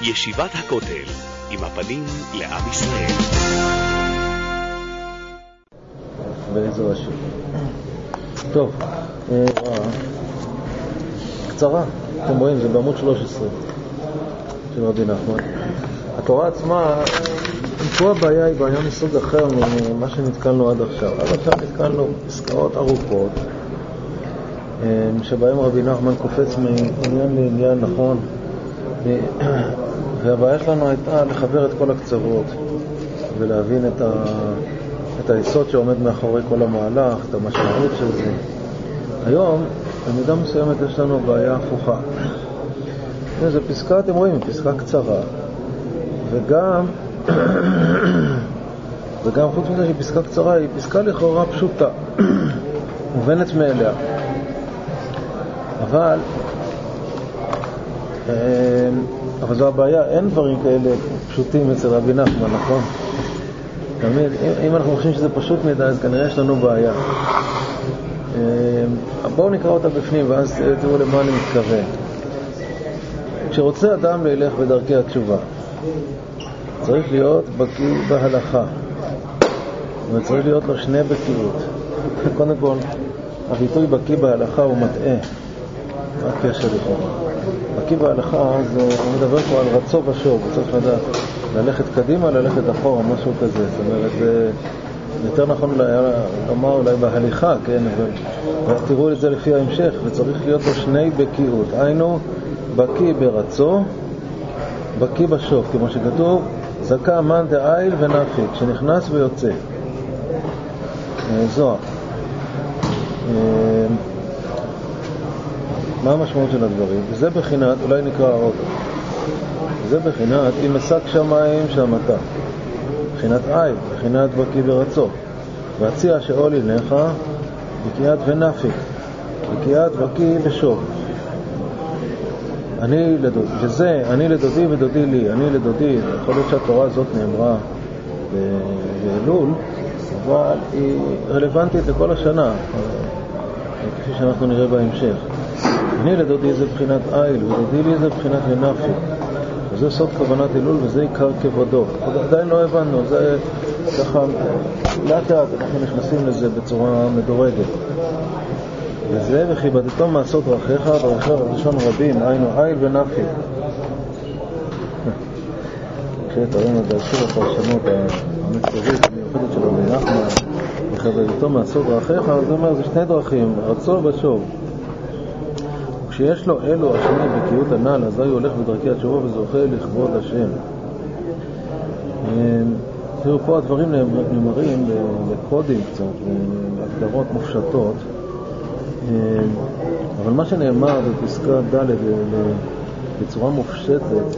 ישיבת הכותל, עם הפנים לעם ישראל. באיזה ראשי. טוב, קצרה, אתם רואים, זה בעמוד 13 של רבי נחמן. התורה עצמה, פה הבעיה היא בעיה מסוג אחר ממה שנתקלנו עד עכשיו. עד עכשיו נתקלנו פסקאות ארוכות, שבהם רבי נחמן קופץ מעניין לעניין, נכון, והבעיה שלנו הייתה לחבר את כל הקצוות ולהבין את היסוד שעומד מאחורי כל המהלך, את המשמעות של זה. היום, במידה מסוימת יש לנו בעיה הפוכה. זו פסקה, אתם רואים, פסקה קצרה, וגם חוץ מזה שהיא פסקה קצרה, היא פסקה לכאורה פשוטה, מובנת מאליה. אבל זו הבעיה, אין דברים כאלה פשוטים אצל רבי נחמן, נכון? תמיד, אם אנחנו חושבים שזה פשוט מדי, אז כנראה יש לנו בעיה. בואו נקרא אותה בפנים, ואז תראו למה אני מתכוון. כשרוצה אדם ללך בדרכי התשובה, צריך להיות בקיא בהלכה, וצריך להיות לו שני בקיאות. קודם כל, הביטוי בקיא בהלכה הוא מטעה. מה הקשר לכאורה? בקיא בהלכה, הוא מדבר פה על רצו ושוב, הוא צריך לדעת ללכת קדימה, ללכת אחורה, משהו כזה. זאת אומרת, זה יותר נכון לומר אולי בהליכה, כן? אבל תראו את זה לפי ההמשך, וצריך להיות לו שני בקיאות. היינו, בקיא ברצו, בקיא בשוב, כמו שכתוב, זכה מן דאיל ונפיק, שנכנס ויוצא. זוהר. מה המשמעות של הדברים? וזה בחינת, אולי נקרא עוד. זה בחינת, אם עסק שמיים שמתה. בחינת איל, בחינת בקיא ברצו. והציע שאול אליך, בקיאת ונפיק. בקיאת בקיא בשוב. אני לדודי, וזה, אני לדודי ודודי לי. אני לדודי, יכול להיות שהתורה הזאת נאמרה באלול, אבל היא רלוונטית לכל השנה, כפי שאנחנו נראה בהמשך. אני לדודי זה בחינת איל, ודודי לי זה בחינת ונפיק. וזה סוד כוונת אלול, וזה עיקר כבודו. עדיין לא הבנו, זה ככה, לאט לאט אנחנו נכנסים לזה בצורה מדורגת. וזה וכיבדתו מעשות דרכיך, דרכיך לשון רבים, היינו איל ונפיק. כשתראינו את השיר הפרשנות המקורית המיוחדת של רבי נחמן, וכיבדתו מעשות דרכיך, אז הוא אומר, זה שני דרכים, רצו ושוב. כשיש לו אלו השני בקיאות הנ"ל, אז הוא הולך בדרכי התשובה וזוכה לכבוד השם. תראו, פה הדברים נאמרים בקודים קצת, בהגדרות מופשטות, אבל מה שנאמר בפסקה ד' בצורה מופשטת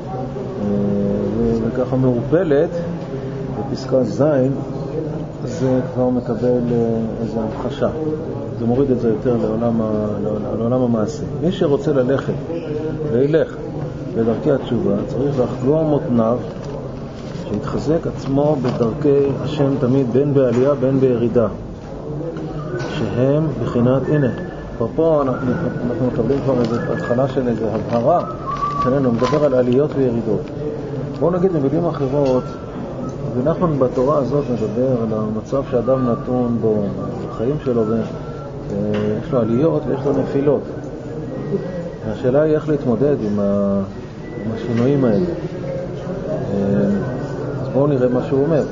וככה מעורפלת בפסקה ז', זה כבר מקבל איזו המחשה. זה מוריד את זה יותר לעולם המעשי. מי שרוצה ללכת וילך בדרכי התשובה, צריך לחגור מותניו, שיתחזק עצמו בדרכי השם תמיד, בין בעלייה בין בירידה, שהם בחינת, הנה, פה אנחנו מקבלים כבר איזו התחלה של איזו הבהרה, שלנו מדבר על עליות וירידות. בואו נגיד במילים אחרות, ונחמן בתורה הזאת מדבר על המצב שאדם נתון בו, בחיים שלו, ויש לו עליות ויש לו נפילות. השאלה היא איך להתמודד עם השינויים האלה. אז בואו נראה מה שהוא אומר.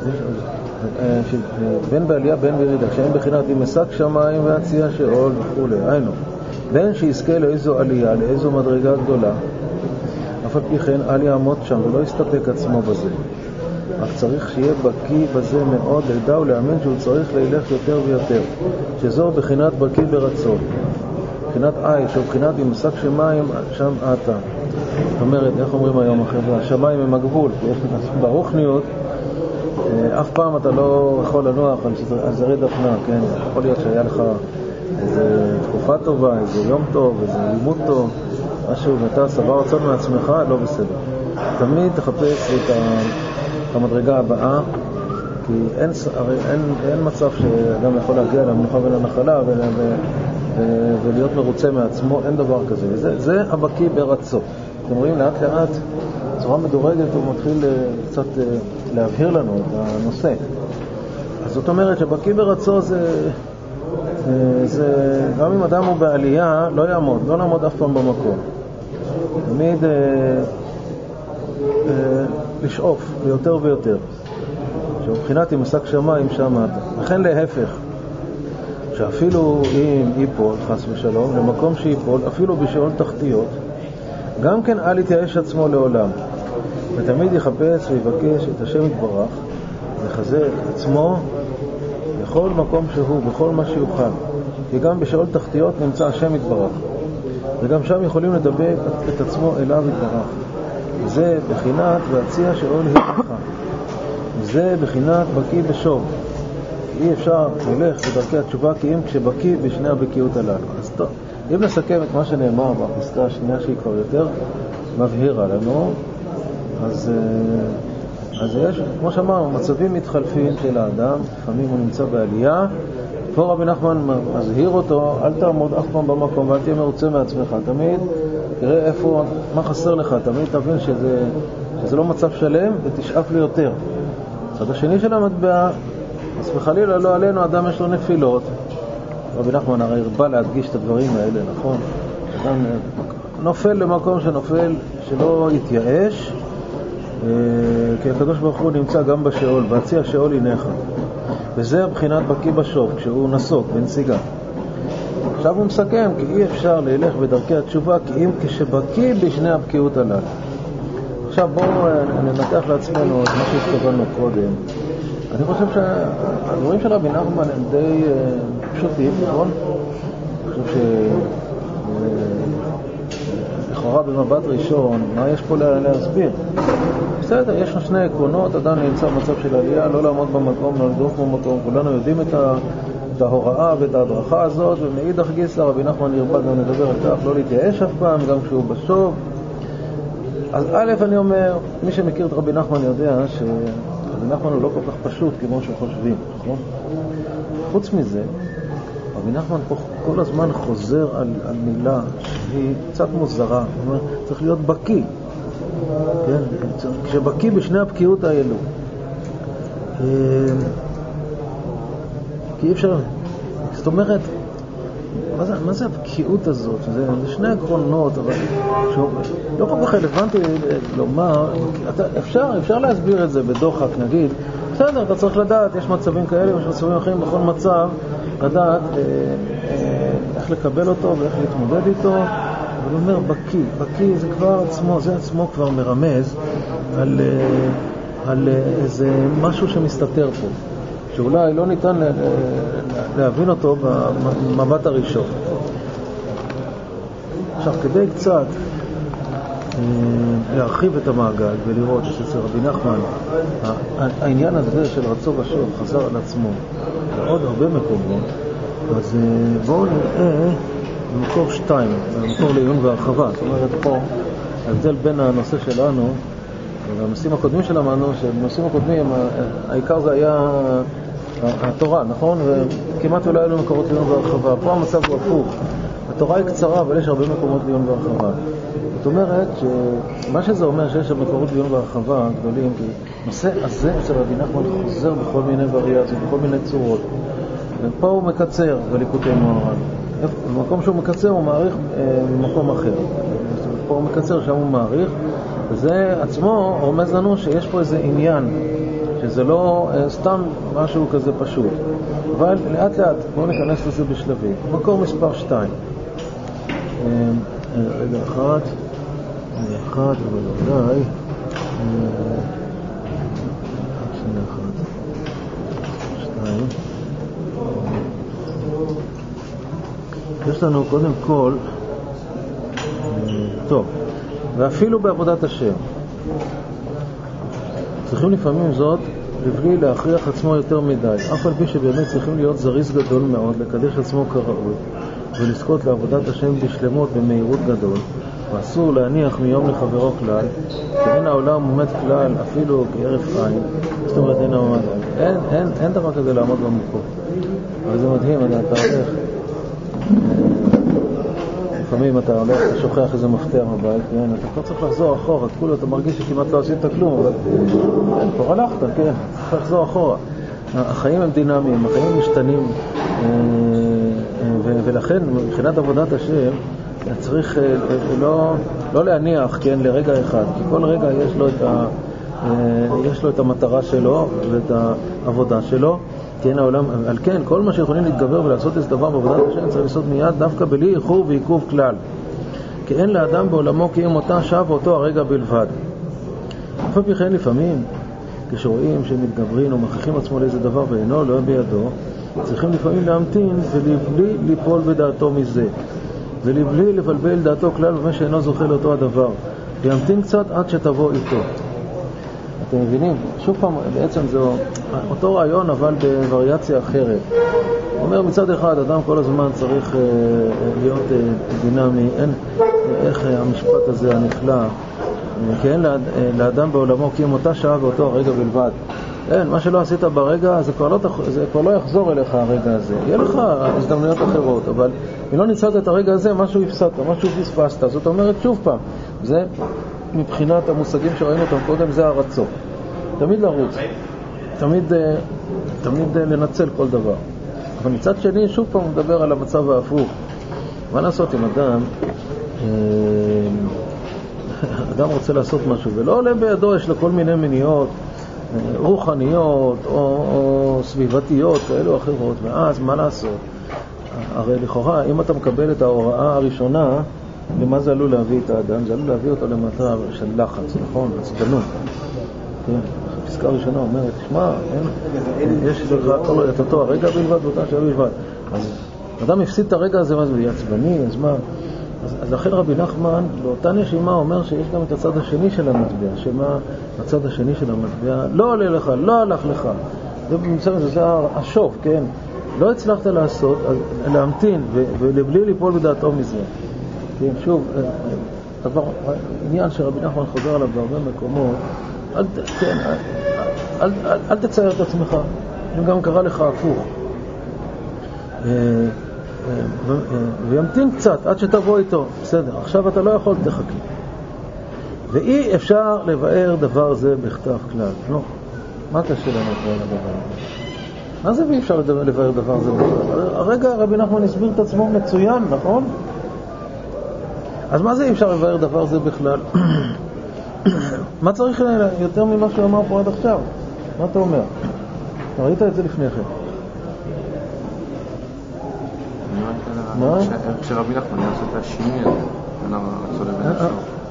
בין בעלייה בין בירידה, כשהם בחינת אם עסק שמיים והציע שאול וכו'. היינו, בין שיזכה לאיזו עלייה, לאיזו מדרגה גדולה, אף על פי כן אל יעמוד שם ולא יסתפק עצמו בזה. אך צריך שיהיה בקיא בזה מאוד, לדע ולאמן שהוא צריך ללך יותר ויותר, שזו בחינת בקיא ברצון, בחינת איל, שהוא בחינת אם עסק שמיים שם אתה. זאת אומרת, איך אומרים היום החבר'ה, השמיים הם הגבול, ברוחניות אף פעם אתה לא יכול לנוח על זרי דפנה, כן? יכול להיות שהיה לך איזה תקופה טובה, איזה יום טוב, איזה לימוד טוב, משהו, ואתה שבע רצון מעצמך, לא בסדר. תמיד תחפש את המדרגה הבאה, כי אין מצב שאדם יכול להגיע למנוחה ולנחלה ולהיות מרוצה מעצמו, אין דבר כזה. זה הבקיא ברצו. אתם רואים לאט לאט, בצורה מדורגת הוא מתחיל קצת להבהיר לנו את הנושא. אז זאת אומרת שבקיא ברצו זה גם אם אדם הוא בעלייה, לא לעמוד אף פעם במקום. תמיד לשאוף ליותר ויותר. שבבחינת אם עסק שמיים שמעת. לכן להפך, שאפילו אם ייפול, חס ושלום, למקום שיפול, אפילו בשאול תחתיות, גם כן אל יתייאש עצמו לעולם. ותמיד יחפש ויבקש את השם יתברך, לחזק עצמו בכל מקום שהוא, בכל מה שיוכל. כי גם בשאול תחתיות נמצא השם יתברך. וגם שם יכולים לדבק את עצמו אליו יתברך. זה בחינת והציע שאול הירחה. זה בחינת בקיא בשוב. אי אפשר ללך בדרכי התשובה כי אם כשבקיא בשני הבקיאות הללו. אז טוב, אם נסכם את מה שנאמר בפסקה השנייה שהיא כבר יותר מבהירה לנו, אז יש, כמו שאמרנו, מצבים מתחלפים של האדם, לפעמים הוא נמצא בעלייה. פה רבי נחמן מזהיר אותו, אל תעמוד אף פעם במקום ואל תהיה מרוצה מעצמך, תמיד תראה איפה, מה חסר לך, תמיד תבין שזה לא מצב שלם ותשאף לי יותר. הצד השני של המטבע, אז בחלילה לא עלינו, אדם יש לו נפילות. רבי נחמן הרי בא להדגיש את הדברים האלה, נכון? אדם נופל למקום שנופל, שלא יתייאש, כי הקדוש ברוך הוא נמצא גם בשאול, והציע שאול עיניך. וזה הבחינת בקיא בשוב, כשהוא נסוק בנסיגה. עכשיו הוא מסכם, כי אי אפשר ללך בדרכי התשובה, כי אם כשבקיא בשני הבקיאות הללו. עכשיו בואו ננתח לעצמנו את מה שהתכוונו קודם. אני חושב שהדברים של רבי נחמן הם די פשוטים, נכון? אני חושב לכאורה במבט ראשון, מה יש פה להסביר? בסדר, יש שני עקרונות, אדם נמצא במצב של עלייה, לא לעמוד במקום, לא לדרוך במקום, כולנו יודעים את ההוראה ואת ההדרכה הזאת, ומאידך גיסא רבי נחמן ירבה גם לדבר על כך, לא להתייאש אף פעם, גם כשהוא בשוב. אז א', אני אומר, מי שמכיר את רבי נחמן יודע שרבי נחמן הוא לא כל כך פשוט כמו שחושבים, נכון? חוץ מזה, רבי נחמן פה כל הזמן חוזר על מילה שהיא קצת מוזרה, הוא אומר, צריך להיות בקיא. כן? כשבקיא בשני הבקיאות האלו. כי אי אפשר, זאת אומרת, מה זה הבקיאות הזאת? זה שני עקרונות, אבל לא כל כך רלוונטי לומר, אפשר להסביר את זה בדוחק, נגיד, בסדר, אתה צריך לדעת, יש מצבים כאלה, יש מצבים אחרים, בכל מצב, לדעת איך לקבל אותו ואיך להתמודד איתו. אבל הוא אומר, בקיא זה כבר עצמו, זה עצמו כבר מרמז על איזה משהו שמסתתר פה, שאולי לא ניתן להבין אותו במבט הראשון. עכשיו, כדי קצת להרחיב את המעגל ולראות שאצל רבי נחמן העניין הזה של רצו ושוב חזר על עצמו לעוד הרבה מקומות, אז בואו נראה במקור 2, במקור לעיון והרחבה. זאת אומרת, פה ההבדל בין הנושא שלנו והנושאים הקודמים שלנו, שבנושאים הקודמים העיקר זה היה התורה, נכון? וכמעט אולי היו מקורות לעיון והרחבה. פה המצב הוא הפוך. התורה היא קצרה, אבל יש הרבה מקומות לעיון והרחבה. זאת אומרת שמה שזה אומר שיש מקורות לעיון והרחבה גדולים, כי הנושא הזה אצל רבי נחמן חוזר בכל מיני וריאציות, בכל מיני צורות. ופה הוא מקצר בליקוטי מוהר"ן. במקום שהוא מקצר הוא מעריך במקום אחר. פה הוא מקצר, שם הוא מעריך. וזה עצמו רומז לנו שיש פה איזה עניין, שזה לא סתם משהו כזה פשוט. אבל לאט לאט, בואו ניכנס לזה בשלבים. מקור מספר 2. רגע אחד, אבל אולי שנייה אחת, 2. יש לנו קודם כל, טוב, ואפילו בעבודת השם צריכים לפעמים זאת לבלי להכריח עצמו יותר מדי, אף על פי שבאמת צריכים להיות זריז גדול מאוד לקדש עצמו כראוי ולזכות לעבודת השם בשלמות במהירות גדול, ואסור להניח מיום לחברו כלל, שאין העולם עומד כלל אפילו כערף עין. זאת אומרת, אין דבר כזה לעמוד במקום. אבל זה מדהים, אתה הולך לפעמים אתה הולך, אתה שוכח איזה מפתח בבית, כן? אתה כבר צריך לחזור אחורה, כולו, אתה מרגיש שכמעט לא עשית כלום, אבל כן, כבר הלכת, כן, צריך לחזור אחורה. החיים הם דינמיים, החיים משתנים, ולכן מבחינת עבודת השם צריך לא להניח, כן, לרגע אחד, כי כל רגע יש לו את המטרה שלו ואת העבודה שלו. כן, העולם, על כן, כל מה שיכולים להתגבר ולעשות איזה דבר בעבודת השם צריך לעשות מיד דווקא בלי איחור ועיכוב כלל. כי אין לאדם בעולמו כי אם אותה שעה ואותו הרגע בלבד. אף על פי כן לפעמים, כשרואים שמתגברים או מכריחים עצמו לאיזה דבר ואינו לא בידו, צריכים לפעמים להמתין ולבלי ליפול בדעתו מזה, ולבלי לבלבל דעתו כלל במה שאינו זוכה לאותו הדבר. להמתין קצת עד שתבוא איתו. אתם מבינים? שוב פעם, בעצם זה אותו רעיון, אבל בווריאציה אחרת. הוא אומר, מצד אחד, אדם כל הזמן צריך להיות דינמי. אין, איך המשפט הזה הנפלא, כי אין לאדם בעולמו כי אם אותה שעה ואותו הרגע בלבד. אין, מה שלא עשית ברגע, זה כבר לא יחזור אליך הרגע הזה. יהיה לך הזדמנויות אחרות, אבל אם לא ניצלת את הרגע הזה, משהו הפסדת, משהו פספסת. זאת אומרת, שוב פעם, זה מבחינת המושגים שראינו אותם קודם, זה הרצון. תמיד לרוץ, תמיד לנצל כל דבר. אבל מצד שני, שוב פעם מדבר על המצב ההפוך. מה לעשות עם אדם רוצה לעשות משהו, ולא עולה בידו, יש לו כל מיני מניעות, רוחניות או סביבתיות כאלו או אחרות, ואז מה לעשות? הרי לכאורה, אם אתה מקבל את ההוראה הראשונה, למה זה עלול להביא את האדם? זה עלול להביא אותו למצב של לחץ, נכון? עצבנות. כן, הפסקה הראשונה אומרת, תשמע, יש לך את אותו הרגע בלבד ואותה שעה בלבד. אז אדם הפסיד את הרגע הזה, מה זה? עצבני, אז מה? אז לכן רבי נחמן, באותה נשימה אומר שיש גם את הצד השני של המטבע, שמה הצד השני של המטבע לא עולה לך, לא הלך לך. זה השוף, כן? לא הצלחת לעשות, להמתין ולבלי ליפול בדעתו מזה. כן, שוב, עניין שרבי נחמן חוזר עליו בהרבה מקומות, אל תצייר את עצמך, אם גם קרה לך הפוך. וימתין קצת עד שתבוא איתו. בסדר, עכשיו אתה לא יכול, תחכה. ואי אפשר לבאר דבר זה בכתב כלל. לא, מה קשה לנו לבאר הדבר הזה? מה זה ואי אפשר לבאר דבר זה בכתב? הרגע רבי נחמן הסביר את עצמו מצוין, נכון? אז מה זה אי אפשר לבאר דבר זה בכלל? מה צריך יותר ממה שהוא אמר פה עד עכשיו? מה אתה אומר? אתה ראית את זה לפני כן. מה? כשרבי נחמן יעשה את השינוי הזה, למה רצו לבין השור?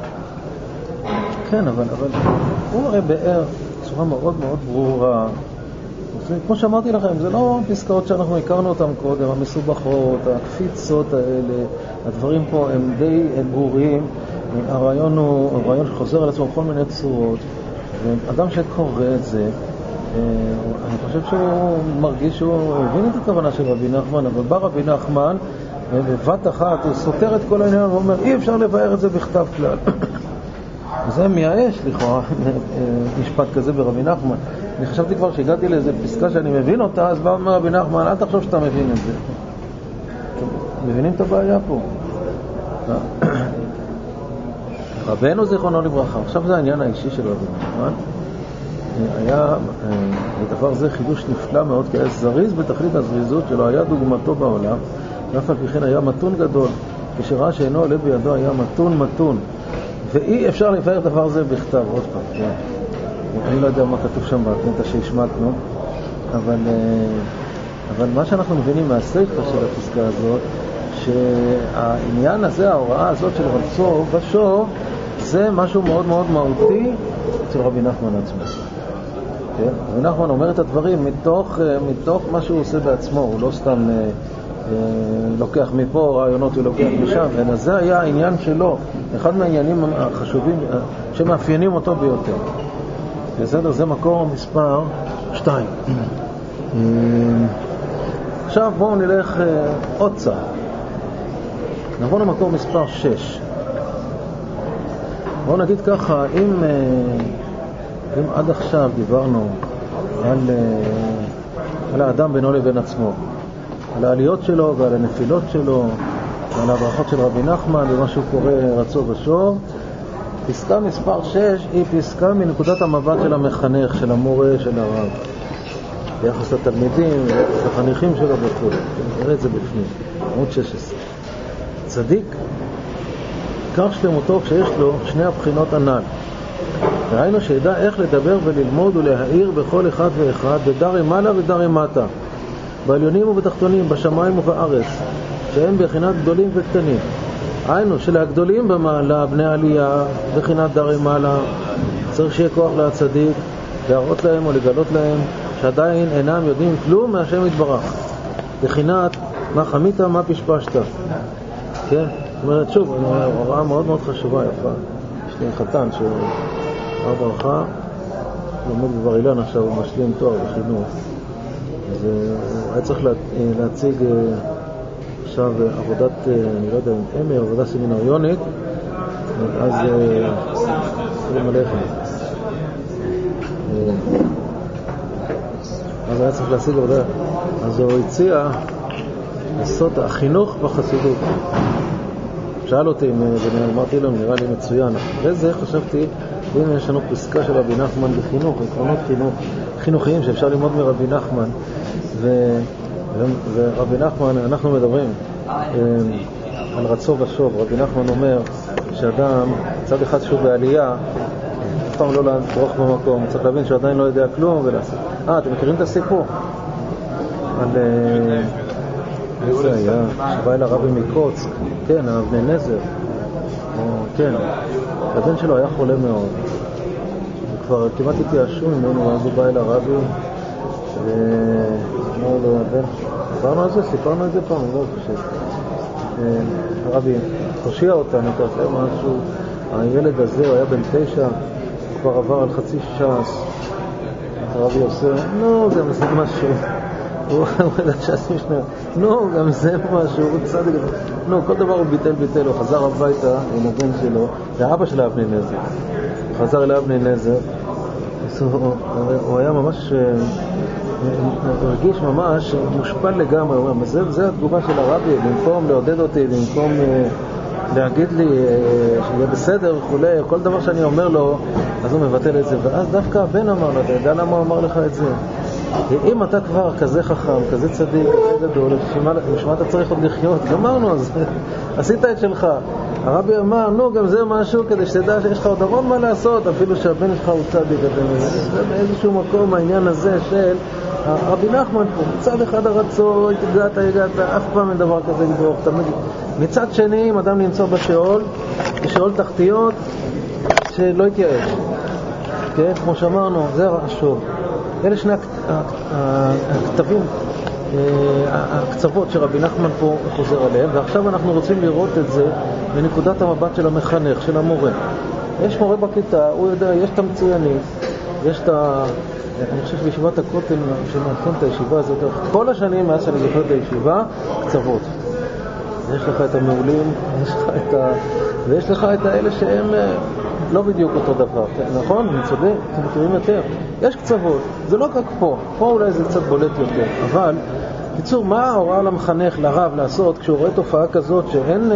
כן, אבל הוא הרי באר בצורה מאוד מאוד ברורה. כמו שאמרתי לכם, זה לא פסקאות שאנחנו הכרנו אותן קודם, המסובכות, הקפיצות האלה, הדברים פה הם די ברורים. הרעיון שחוזר על עצמו בכל מיני צורות, ואדם שקורא את זה, אני חושב שהוא מרגיש שהוא הבין את הכוונה של רבי נחמן, אבל בא רבי נחמן ובבת אחת הוא סותר את כל העניין ואומר אי אפשר לבאר את זה בכתב כלל. וזה מייאש לכאורה משפט כזה ברבי נחמן. אני חשבתי כבר שהגעתי לאיזה פסקה שאני מבין אותה, אז בא אומר רבי נחמן, אל תחשוב שאתה מבין את זה. מבינים את הבעיה פה? רבנו זיכרונו לברכה, עכשיו זה העניין האישי של רבי נחמן. היה בדבר זה חידוש נפלא מאוד, כי היה זריז בתכלית הזריזות שלו, היה דוגמתו בעולם, ואף על פי כן היה מתון גדול, כשראה שאינו עולה בידו היה מתון, ואי אפשר לבאר דבר זה בכתב. עוד פעם, כן. אני לא יודע מה כתוב שם בקטע שהשמענו, אבל מה שאנחנו מבינים מהסיפא של הפסקה הזאת, שהעניין הזה, ההוראה הזאת של רצו ושוב, זה משהו מאוד מאוד מהותי אצל רבי נחמן עצמו. כן? רבי נחמן אומר את הדברים מתוך מה שהוא עושה בעצמו, הוא לא סתם לוקח מפה רעיונות ולוקח משם, אלא זה היה העניין שלו, אחד מהעניינים החשובים שמאפיינים אותו ביותר. בסדר, זה מקור מספר 2. עכשיו בואו נלך עוד צעד. נבוא למקור מספר 6. בואו נגיד ככה, אם עד עכשיו דיברנו על האדם בינו לבין עצמו, על העליות שלו ועל הנפילות שלו, על הברכות של רבי נחמן ומה שהוא קורא רצו ושוב. פסקה מספר 6 היא פסקה מנקודת המבט של המחנך, של המורה, של הרב, ביחס לתלמידים, ביחס לחניכים שלו וכו'. נראה את זה בפנים, עמוד 16. צדיק עיקר שלמותו כשיש לו שני הבחינות הנ"ל, ראינו שידע איך לדבר וללמוד ולהעיר בכל אחד ואחד, בדרי מעלה ודרי מטה, בעליונים ובתחתונים, בשמיים ובארץ, שהם בחינת גדולים וקטנים. היינו שלהגדולים במעלה, בני עלייה, בחינת דרי מעלה, צריך שיהיה כוח לצדיק להראות להם או לגלות להם שעדיין אינם יודעים כלום מהשם יתברך, בחינת מה חמית מה פשפשת. כן? זאת אומרת, שוב, הוראה מאוד מאוד חשובה, יפה. יש לי חתן שהר ברכה לומד בבר אילן עכשיו, הוא משלים תואר בחינוך, אז הוא היה צריך להציג עכשיו עבודת, אני לא יודע אם אמי, עבודה סמינריונית, אז שלום עליכם. אז היה צריך להשיג עבודה, אז הוא הציע לעשות החינוך בחסידות. שאל אותי אם אמרתי לו, נראה לי מצוין. אחרי זה חשבתי, הנה יש לנו פסקה של רבי נחמן בחינוך, עקרונות חינוכיים שאפשר ללמוד מרבי נחמן. ורבי נחמן, אנחנו מדברים על רצו ושוב. רבי נחמן אומר שאדם, צד אחד שהוא בעלייה, אף פעם לא לברוח במקום, צריך להבין שהוא עדיין לא יודע כלום ולעשות. אתם מכירים את הסיפור? על איזה היה? שבא אל הרבי מקוצק, כן, אבני נזר, כן, הבן שלו היה חולה מאוד, וכבר כמעט התייאשו ממנו, אז הוא בא אל הרבי ואמר לו, הבן, סיפרנו על זה פעם, לא חושב. הרבי תושיע אותנו, תעשה משהו, הילד הזה, הוא היה בן 9, כבר עבר על חצי ש"ס, הרבי עושה, גם זה משהו, הוא יודע שעשו שניה, גם זה משהו, הוא צדיק, כל דבר הוא ביטל, הוא חזר הביתה עם הבן שלו, זה אבא של אבני נזר, הוא חזר אל אבני נזר, הוא היה ממש, הוא הרגיש ממש מושפל לגמרי, הוא אומר, זה התגובה של הרבי, במקום לעודד אותי, במקום להגיד לי שיהיה בסדר וכולי, כל דבר שאני אומר לו, אז הוא מבטל את זה, ואז דווקא הבן אמר לו, אתה יודע למה הוא אמר לך את זה? אם אתה כבר כזה חכם, כזה צדיק, כזה גדול, לשמה אתה צריך עוד לחיות, גמרנו, אז עשית את שלך. הרבי אמר, גם זה משהו כדי שתדע שיש לך עוד המון מה לעשות, אפילו שהבן שלך הוא צדיק. זה באיזשהו מקום העניין הזה של רבי נחמן פה, מצד אחד הרצו, הגעת, אף פעם אין דבר כזה לברוך. מצד שני, אם אדם נמצא בשאול תחתיות, שלא יתייאש. כן, כמו שאמרנו, זה הרעשו. אלה שני הכתבים, הקצוות שרבי נחמן פה חוזר עליהם, ועכשיו אנחנו רוצים לראות את זה בנקודת המבט של המחנך, של המורה. יש מורה בכיתה, הוא יודע, יש את המצוינים, יש את אני חושב בישיבת הכותל שמעדכן את הישיבה הזאת, כל השנים מאז שאני זוכר את הישיבה, קצוות. יש לך את המעולים, ויש לך את האלה שהם לא בדיוק אותו דבר, נכון? אני צודק, אתם מכירים יותר. יש קצוות, זה לא רק פה אולי זה קצת בולט יותר, אבל קיצור, מה ההוראה למחנך, לרב לעשות כשהוא רואה תופעה כזאת שאין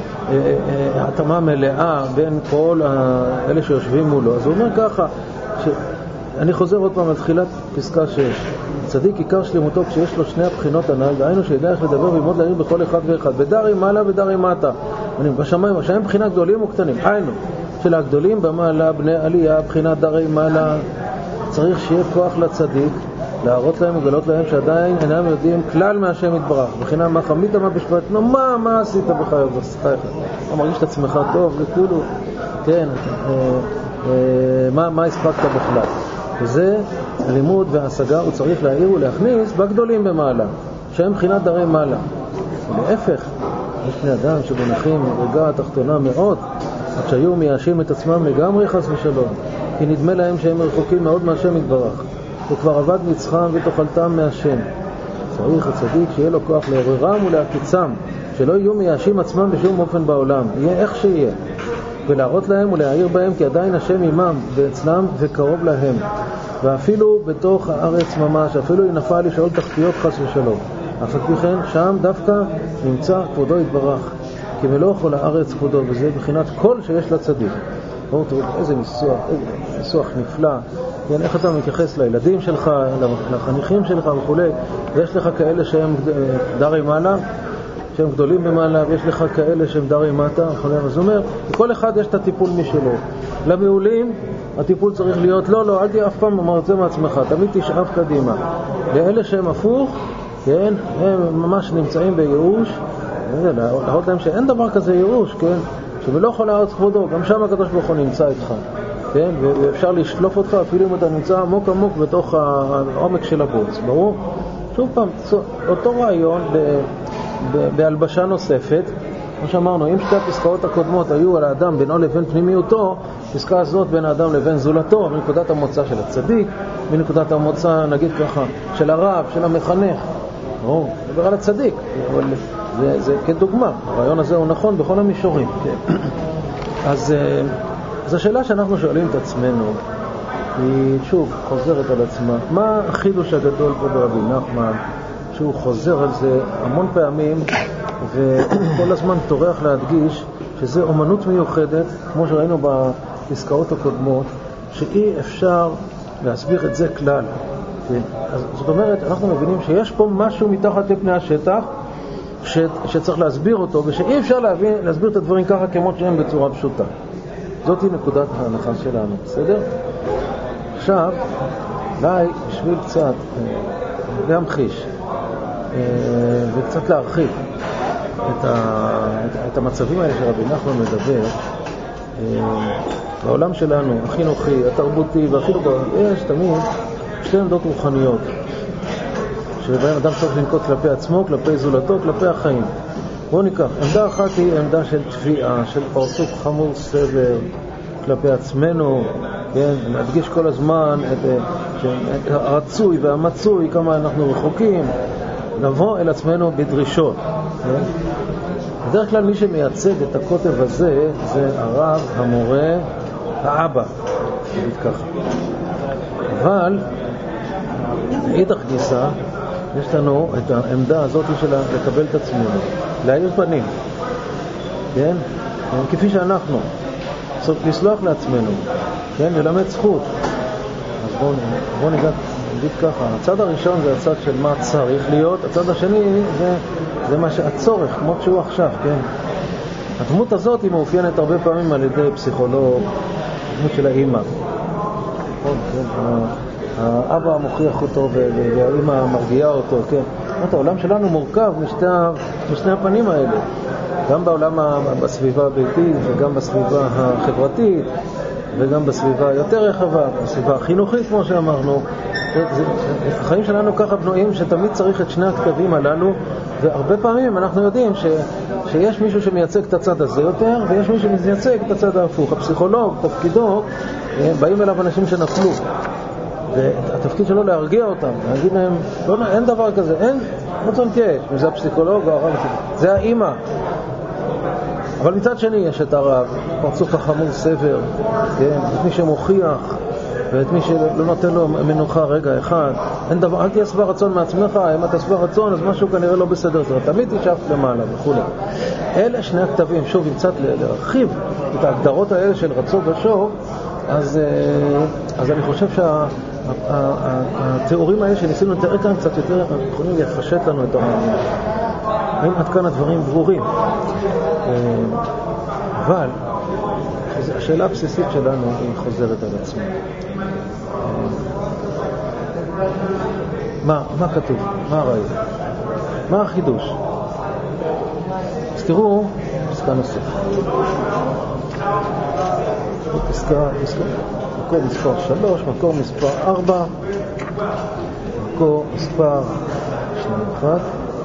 התאמה מלאה בין כל אלה שיושבים מולו? אז הוא אומר ככה, אני חוזר עוד פעם על תחילת פסקה 6, צדיק עיקר שלמותו כשיש לו שני הבחינות הנ"ל, דהיינו שידע איך לדבר וללמוד להעיר בכל אחד ואחד, בדרי מעלה ודרי מטה, בשמיים, שהם בחינת גדולים וקטנים. היינו של הגדולים במעלה, בני עלייה, בחינת דרי מעלה, צריך שיהיה כוח לצדיק להראות להם ולגלות להם שעדיין אינם יודעים כלל מהשם יתברך, בחינה מה חמית מה פשפשת, מה עשית בחייך, אתה מרגיש את עצמך טוב וכולו, כן, מה הספקת בכלל. וזה הלימוד וההשגה, הוא צריך להעיר ולהכניס בגדולים במעלה, שהם בחינת דרי מעלה. ולהפך, יש בני אדם שמונחים מדרגה התחתונה מאוד, עד שהיו מייאשים את עצמם לגמרי חס ושלום, כי נדמה להם שהם רחוקים מאוד מהשם יתברך, וכבר עבד מצחם ותאכלתם מהשם. צריך הצדיק שיהיה לו כוח לעוררם ולהקיצם, שלא יהיו מייאשים עצמם בשום אופן בעולם, יהיה איך שיהיה, ולהראות להם ולהעיר בהם כי עדיין השם עמם ואצלם וקרוב להם, ואפילו בתוך הארץ ממש, אפילו אם נפל לשאול תחתיות חס ושלום, אף על פי כן שם דווקא נמצא כבודו יתברך. כי מלוא כל הארץ כבודו, וזה בחינת כל שיש לצדיק. בואו תראו, איזה ניסוח נפלא, כן, איך אתה מתייחס לילדים שלך, לחניכים שלך וכו'. ויש לך כאלה שהם דרי מעלה, שהם גדולים במעלה, ויש לך כאלה שהם דרי מטה, אז הוא אומר, לכל אחד יש את הטיפול משלו. למעולים, הטיפול צריך להיות, לא, אל תהיה אף פעם מרצה מעצמך, תמיד תשאף קדימה. לאלה שהם הפוך, כן, הם ממש נמצאים בייאוש, להראות להם שאין דבר כזה ייאוש, כן, שבלא כל הארץ כבודו, גם שם הקדוש ברוך הוא נמצא איתך, כן, ואפשר לשלוף אותך אפילו אם אתה נמצא עמוק עמוק בתוך העומק של הבוץ, ברור? שוב פעם, אותו רעיון בהלבשה נוספת, כמו שאמרנו, אם שתי הפסקאות הקודמות היו על האדם בינו לבין פנימיותו, פסקה הזאת בין האדם לבין זולתו, מנקודת המוצא של הצדיק, מנקודת המוצא, נגיד ככה, של הרב, של המחנך. דבר על הצדיק, אבל זה כדוגמה. הרעיון הזה הוא נכון בכל המישורים. אז השאלה שאנחנו שואלים את עצמנו, היא שוב חוזרת על עצמה. מה החידוש הגדול פה ברבי נחמן, שהוא חוזר על זה המון פעמים, וכל הזמן תורח להדגיש שזה אומנות מיוחדת, כמו שראינו בפסקאות הקודמות, שאי אפשר להסביר את זה כלל. אז זאת אומרת, אנחנו מבינים שיש פה משהו מתחת לפני השטח שצריך להסביר אותו, ושאי אפשר להסביר את הדברים ככה כמו שהם בצורה פשוטה. זאת היא נקודת ההנחה שלנו, בסדר? עכשיו, אולי בשביל קצת להמחיש וקצת להרחיב את המצבים האלה שרבי נחמן מדבר, בעולם שלנו, החינוכי, התרבותי והחינוך, יש תמיד שתי עמדות רוחניות שבהן אדם צריך לנקוט כלפי עצמו, כלפי זולתו, כלפי החיים. בואו ניקח, עמדה אחת היא עמדה של תביעה, של פרצוף חמור סבר כלפי עצמנו, כן? נדגיש כל הזמן את הרצוי והמצוי, כמה אנחנו רחוקים, לבוא אל עצמנו בדרישות, כן? בדרך כלל מי שמייצג את הקוטב הזה זה הרב, המורה, האבא, נגיד ככה. אבל מאידך גיסא יש לנו את העמדה הזאת של לקבל את עצמנו, להאיר פנים, כן? כפי שאנחנו, לסלוח לעצמנו, כן? ללמד זכות. אז בואו נגיד ככה, הצד הראשון זה הצד של מה צריך להיות, הצד השני זה מה שהצורך, כמו שהוא עכשיו, כן? הדמות הזאת היא מאופיינת הרבה פעמים על ידי פסיכולוג, דמות של האמא. האבא מוכיח אותו והאמא מרגיעה אותו, כן? העולם שלנו מורכב משני הפנים האלה, גם בעולם, בסביבה הביתית וגם בסביבה החברתית וגם בסביבה יותר רחבה, בסביבה החינוכית כמו שאמרנו. החיים שלנו ככה בנויים שתמיד צריך את שני הכתבים הללו, והרבה פעמים אנחנו יודעים שיש מישהו שמייצג את הצד הזה יותר ויש מישהו שמייצג את הצד ההפוך. הפסיכולוג, תפקידו, באים אליו אנשים שנפלו, והתפקיד שלו להרגיע אותם, להגיד להם, אין דבר כזה, אין, לא צונקש, זה הפסיכולוג או הרב, זה האמא. אבל מצד שני יש את הרב, פרצוף החמור סבר, כן? את מי שמוכיח ואת מי שלא נותן לו מנוחה רגע אחד. אין דבר, אל תהיה שבע רצון מעצמך, אם אתה שבע רצון אז משהו כנראה לא בסדר, תמיד תשאף למעלה וכו'. אלה שני הכתבים, שוב, אם קצת להרחיב את ההגדרות האלה של רצון ושוב, אז אני חושב שהתיאורים האלה שניסינו לתאר כאן קצת יותר יכולים לפשט לנו את המעניין. האם עד כאן הדברים ברורים? אבל השאלה הבסיסית שלנו היא חוזרת על עצמה. מה כתוב? מה הרעיון? מה החידוש? אז תראו פסקה נוספת. מקור מספר 3, מקור מספר 4, מקור מספר 21.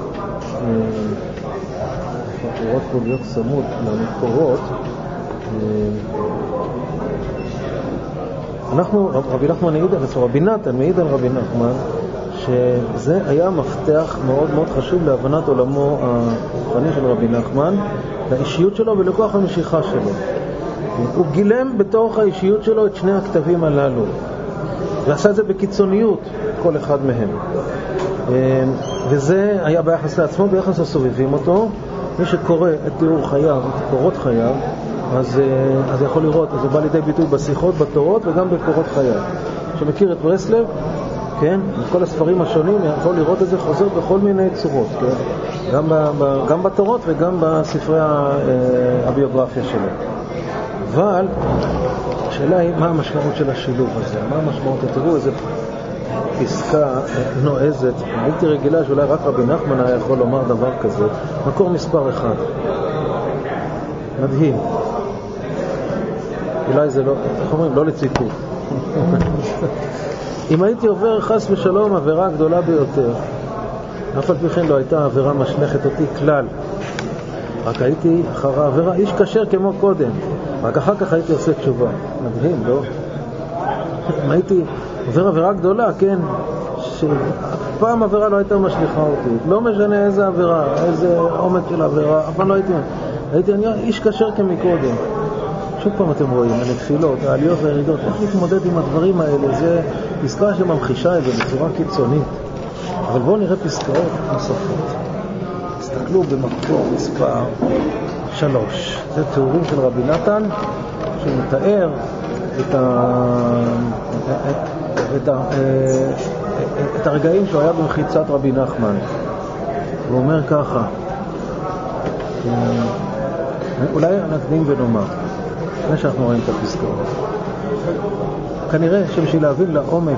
לראות פה להיות צמוד למקורות. רבי נחמן מעיד על עצמו, רבי נתן מעיד על רבי נחמן, שזה היה מפתח מאוד מאוד חשוב להבנת עולמו הרוחני של רבי נחמן, לאישיות שלו ולכוח המשיכה שלו. הוא גילם בתוך האישיות שלו את שני הכתבים הללו, ועשה את זה בקיצוניות, כל אחד מהם. וזה היה ביחס לעצמו, ביחס לסובבים אותו, מי שקורא את תיאור חייו, את קורות חייו, אז יכול לראות, אז זה בא לידי ביטוי בשיחות, בתורות וגם בקורות חייו. שמכיר את ברסלב, כן, כל הספרים השונים, יכול לראות את זה חוזר בכל מיני צורות, כן? גם בתורות וגם בספרי הביוגרפיה שלו. אבל השאלה היא מה המשמעות של השילוב הזה, מה המשמעות, תראו איזה פסקה נועזת, הייתי רגילה שאולי רק רבי נחמן היה יכול לומר דבר כזה, מקור מספר 1. מדהים. אולי זה לא, איך אומרים, לא לציטוט. אם הייתי עובר חס ושלום עבירה גדולה ביותר, אף על פי כן לא הייתה עבירה משלכת אותי כלל, רק הייתי אחר העבירה איש כשר כמו קודם, רק אחר כך הייתי עושה תשובה. מדהים, לא? אם הייתי עובר עבירה גדולה, כן, שפעם עבירה לא הייתה משליכה אותי, לא משנה איזה עבירה, איזה עומק של עבירה, אבל לא הייתי איש כשר כמקודם. שוב פעם אתם רואים, הנפילות, העליות והירידות, איך להתמודד עם הדברים האלה, זה פסקה שממחישה את זה בצורה קיצונית. אבל בואו נראה פסקאות נוספות. תסתכלו במקור מספר 3. זה תיאורים של רבי נתן, שמתאר את הרגעים שהוא היה במחיצת רבי נחמן. הוא אומר ככה, אולי נקדים ונאמר, לפני שאנחנו רואים את הפסקאות. כנראה שבשביל להבין לעומק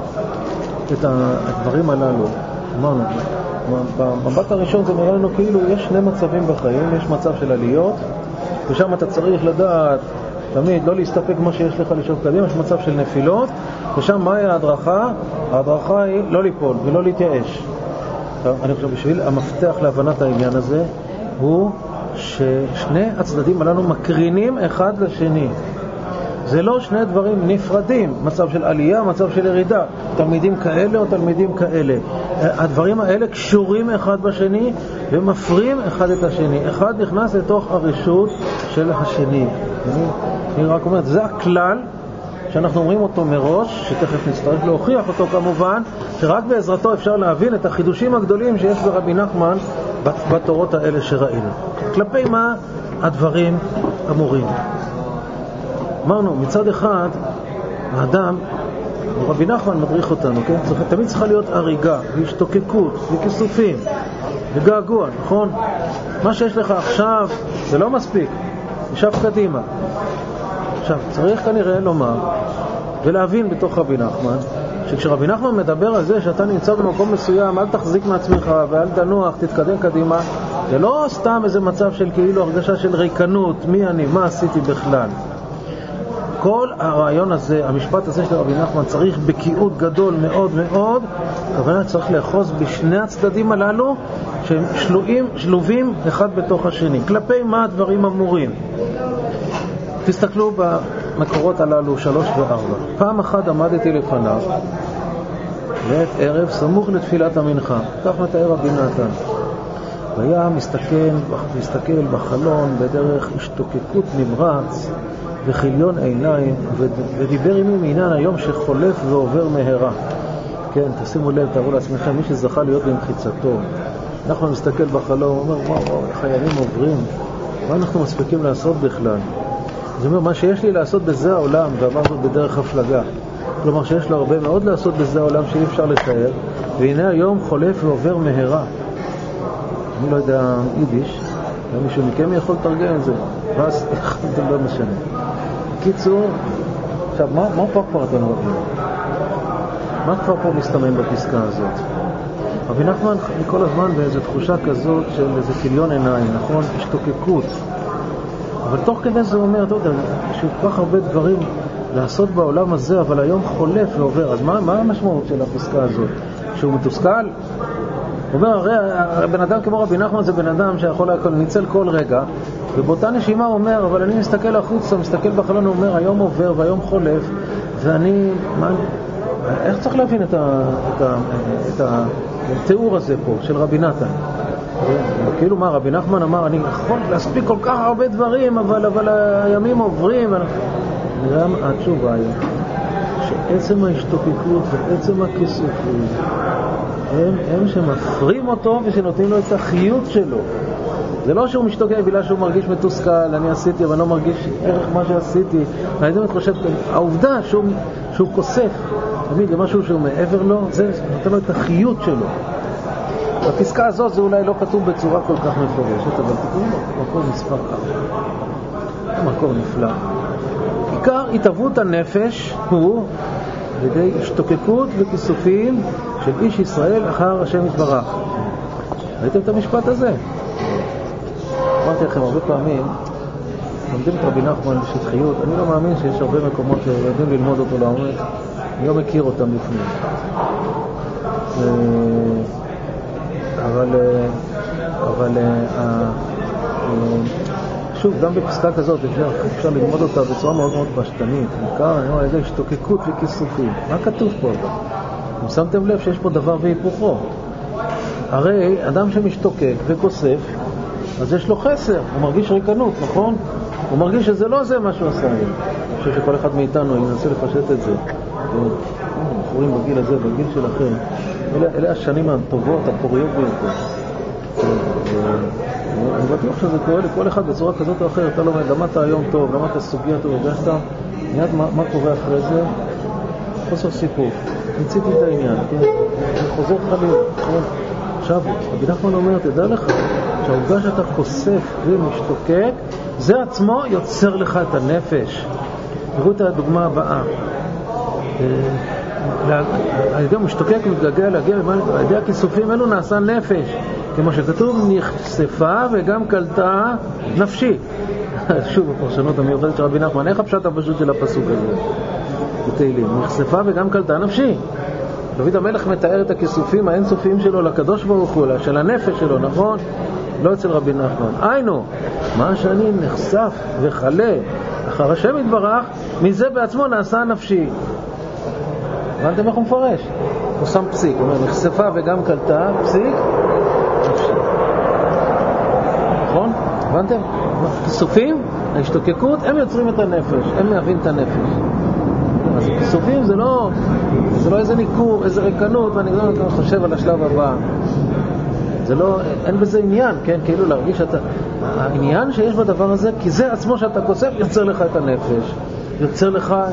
את הדברים הללו, אמרנו, במבט הראשון זה נראה לנו כאילו יש שני מצבים בחיים, יש מצב של עליות, ושם אתה צריך לדעת תמיד לא להסתפק מה שיש לך לשאוף קדימה, יש מצב של נפילות, ושם מהי ההדרכה? ההדרכה היא לא ליפול ולא להתייאש. אני חושב בשביל המפתח להבנת העניין הזה הוא ששני הצדדים הללו מקרינים אחד לשני. זה לא שני דברים נפרדים, מצב של עלייה, מצב של ירידה, תלמידים כאלה או תלמידים כאלה. הדברים האלה קשורים אחד בשני ומפרים אחד את השני. אחד נכנס לתוך הרשות של השני. אני רק אומרת, זה הכלל שאנחנו אומרים אותו מראש, שתכף נצטרך להוכיח אותו כמובן, שרק בעזרתו אפשר להבין את החידושים הגדולים שיש ברבי נחמן בתורות האלה שראינו. כלפי מה הדברים אמורים? אמרנו, מצד אחד, האדם, רבי נחמן מדריך אותנו, כן? תמיד צריכה להיות הריגה, והשתוקקות, וכיסופים, וגעגוע, נכון? מה שיש לך עכשיו זה לא מספיק, ישב קדימה. עכשיו, צריך כנראה לומר ולהבין בתוך רבי נחמן, שכשרבי נחמן מדבר על זה שאתה נמצא במקום מסוים, אל תחזיק מעצמך ואל תנוח, תתקדם קדימה, זה לא סתם איזה מצב של כאילו הרגשה של ריקנות, מי אני, מה עשיתי בכלל. כל הרעיון הזה, המשפט הזה של רבי נחמן צריך בקיאות גדול מאוד מאוד, כוונה צריך לאחוז בשני הצדדים הללו שהם שלובים אחד בתוך השני. כלפי מה הדברים אמורים? תסתכלו במקורות הללו 3 ו-4. פעם אחת עמדתי לפניו לעת ערב סמוך לתפילת המנחה, כך מתאר רבי נתן. והיה מסתכל בחלון בדרך השתוקקות נמרץ וחיליון עיניים, ודיבר עמי מעניין היום שחולף ועובר מהרה. כן, תשימו לב, תראו לעצמכם, מי שזכה להיות במחיצתו, אנחנו מסתכל בחלון, הוא אומר, וואו, חיילים עוברים, מה אנחנו מספיקים לעשות בכלל? זאת אומרת, מה שיש לי לעשות בזה העולם, ואמר זאת בדרך הפלגה, כלומר שיש לו הרבה מאוד לעשות בזה העולם שאי אפשר לתאר, והנה היום חולף ועובר מהרה. אני לא יודע יידיש, מישהו מכם יכול לתרגם את זה, ואז זה לא משנה. קיצור, עכשיו, מה כבר אתם רואים? מה כבר פה מסתמן בפסקה הזאת? רבי נחמן כל הזמן באיזו תחושה כזאת של איזה כיליון עיניים, נכון? השתוקקות. אבל תוך כדי זה אומר, אתה יודע, יש כל כך הרבה דברים לעשות בעולם הזה, אבל היום חולף ועובר. אז מה המשמעות של הפסקה הזאת? שהוא מתוסכל? הוא אומר, הרי בן אדם כמו רבי נחמן זה בן אדם שיכול ניצל כל רגע, ובאותה נשימה הוא אומר, אבל אני מסתכל החוצה, מסתכל בחלון, הוא אומר, היום עובר והיום חולף, ואני, איך צריך להבין את התיאור הזה פה של רבי נתן? כאילו מה, רבי נחמן אמר, אני יכול להספיק כל כך הרבה דברים, אבל הימים עוברים. נראה התשובה היא שעצם ההשתוקקות ועצם הכיסופים הם שמפרים אותו ושנותנים לו את החיות שלו. זה לא שהוא משתוקק בגלל שהוא מרגיש מתוסכל, אני עשיתי אבל לא מרגיש ערך מה שעשיתי. אני באמת חושב, העובדה שהוא כוסף תמיד למשהו שהוא מעבר לו, זה נותן לו את החיות שלו. בפסקה הזאת זה אולי לא כתוב בצורה כל כך מפורשת, אבל תקראו מקור מספר 4. מקור נפלא. עיקר התהוות הנפש הוא לידי השתוקקות וכיסופים של איש ישראל אחר השם יתברך. ראיתם את המשפט הזה? אמרתי לכם הרבה פעמים, לומדים את רבי נחמן בשטחיות, אני לא מאמין שיש הרבה מקומות שיודעים ללמוד אותו לעומק, אני לא מכיר אותם לפני. אבל שוב, גם בפסקה כזאת אפשר ללמוד אותה בצורה מאוד מאוד פשטנית. בעיקר אני אומר, איזה השתוקקות וכיסופים. מה כתוב פה? אם שמתם לב שיש פה דבר והיפוכו. הרי אדם שמשתוקק וכוסף, אז יש לו חסר, הוא מרגיש ריקנות, נכון? הוא מרגיש שזה לא זה מה שהוא עשה. אני חושב שכל אחד מאיתנו ינסה לפשט את זה. בחורים בגיל הזה, בגיל שלכם, אלה השנים הטובות, הפוריות ביותר. אני בטוח שזה קורה לכל אחד בצורה כזאת או אחרת. אתה לומד, למדת היום טוב, למדת סוגיה טוב, הרגשת, מיד מה קורה אחרי זה? חוסר סיפוק. ניציתי את העניין, כן? אני חוזר חלילה, כן? עכשיו, רבי נחמן אומר, תדע לך, שהעובדה שאתה חושף ומשתוקק, זה עצמו יוצר לך את הנפש. תראו את הדוגמה הבאה. על ידי משתוקק ומתגעגע להגיע, על ידי הכיסופים אלו נעשה נפש. כמו שכתוב, נחשפה וגם קלטה נפשי. שוב, הפרשנות המיוחדת של רבי נחמן, איך הפשט הפשוט של הפסוק הזה? בתהילים, נחשפה וגם קלטה נפשי. דוד המלך מתאר את הכיסופים האינסופיים שלו לקדוש ברוך הוא, של הנפש שלו, נכון? לא אצל רבי נחמן. היינו, מה שאני נחשף וחלה אחר השם יתברך, מזה בעצמו נעשה נפשי. הבנתם איך הוא מפרש? הוא שם פסיק, הוא אומר, נחשפה וגם קלטה, פסיק, נפשי. נכון? הבנתם? כיסופים, ההשתוקקות, הם יוצרים את הנפש, הם מהווים את הנפש. אז כיסופים זה לא איזה ניכור, איזה ריקנות, ואני לא חושב על השלב הבא. זה לא, אין בזה עניין, כן? כאילו להרגיש העניין שיש בדבר הזה, כי זה עצמו שאתה כוסף יוצר לך את הנפש, יוצר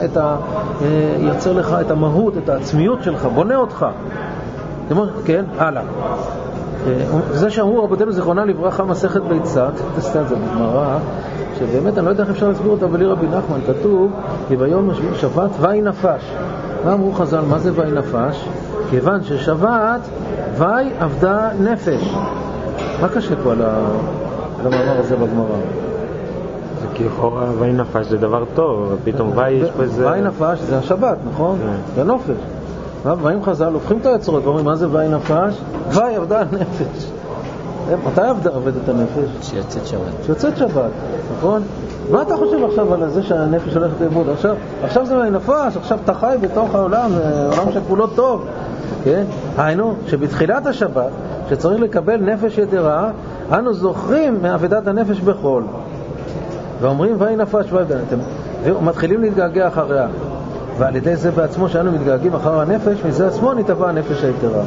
לך את המהות, את העצמיות שלך, בונה אותך. כן? הלאה. זה שאמרו רבותינו זיכרונה לברכה מסכת ביצת, תסתכל את זה בגמרא, שבאמת אני לא יודע איך אפשר להסביר אותה בלי רבי נחמן. כתוב כי ביום שבת ואי נפש. מה אמרו חז"ל? מה זה ואי נפש? כיוון ששבת ואי עבדה נפש. מה קשה פה על המאמר הזה בגמרא? זה כי לכאורה ואי נפש זה דבר טוב, פתאום ואי יש פה איזה... ואי נפש זה השבת, נכון? זה נופש. ואם חז"ל הופכים את היצרות ואומרים מה זה ואי נפש? ואי עבדה נפש. מתי עובדת הנפש? שיוצאת שבת. שיוצאת שבת, נכון? מה אתה חושב עכשיו על זה שהנפש הולכת לאיבוד? עכשיו זה נפש, עכשיו אתה חי בתוך העולם, עולם שכולו טוב, כן? היינו, שבתחילת השבת, שצריך לקבל נפש יתרה, אנו זוכרים מעבדת הנפש בחול. ואומרים, ואי נפש, ואי בנתם. ומתחילים להתגעגע אחריה. ועל ידי זה בעצמו שאנו מתגעגעים אחר הנפש, מזה עצמו נתבע הנפש היתרה.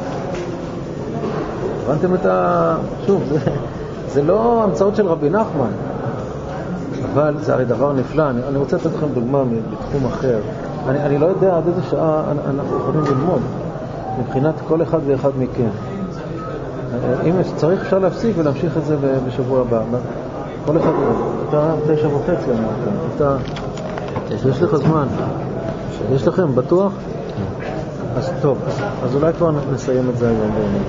הבנתם את שוב, זה לא המצאות של רבי נחמן, אבל זה הרי דבר נפלא. אני רוצה לתת לכם דוגמה בתחום אחר. אני לא יודע עד איזה שעה אנחנו יכולים ללמוד, מבחינת כל אחד ואחד מכם. אם צריך אפשר להפסיק ולהמשיך את זה בשבוע הבא. כל אחד, אתה 9:30 אמרת, יש לך זמן. יש לכם, בטוח? אז טוב, אז אולי כבר נסיים את זה היום באמת.